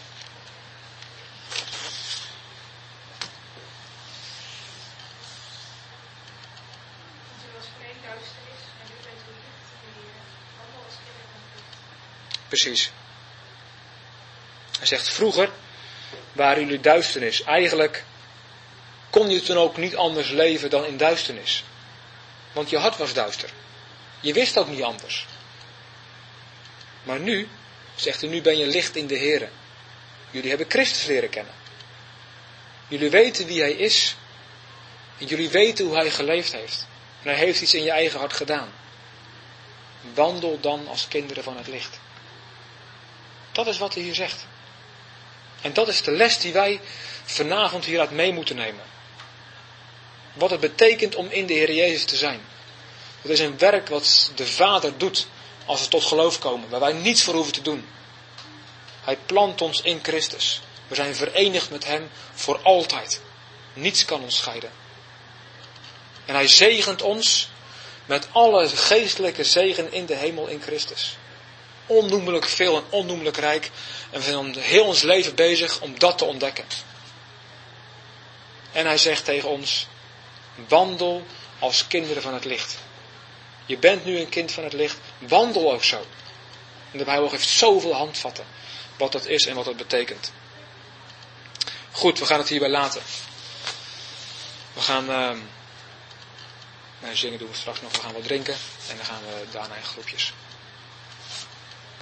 Speaker 1: Precies. Hij zegt, vroeger waren jullie duisternis. Eigenlijk kon je toen ook niet anders leven dan in duisternis. Want je hart was duister. Je wist ook niet anders. Maar nu, zegt hij, nu ben je licht in de Here. Jullie hebben Christus leren kennen. Jullie weten wie Hij is. En jullie weten hoe Hij geleefd heeft. En Hij heeft iets in je eigen hart gedaan. Wandel dan als kinderen van het licht. Dat is wat hij hier zegt. En dat is de les die wij vanavond hieruit mee moeten nemen. Wat het betekent om in de Heer Jezus te zijn. Het is een werk wat de Vader doet als we tot geloof komen, waar wij niets voor hoeven te doen. Hij plant ons in Christus. We zijn verenigd met Hem voor altijd. Niets kan ons scheiden. En Hij zegent ons met alle geestelijke zegen in de hemel in Christus. Onnoemelijk veel en onnoemelijk rijk. En we zijn heel ons leven bezig om dat te ontdekken. En Hij zegt tegen ons, wandel als kinderen van het licht. Je bent nu een kind van het licht, wandel ook zo. En de Bijbel geeft zoveel handvatten wat dat is en wat dat betekent. Goed, we gaan het hierbij laten. We gaan zingen doen we straks nog, we gaan wat drinken en dan gaan we daarna in groepjes.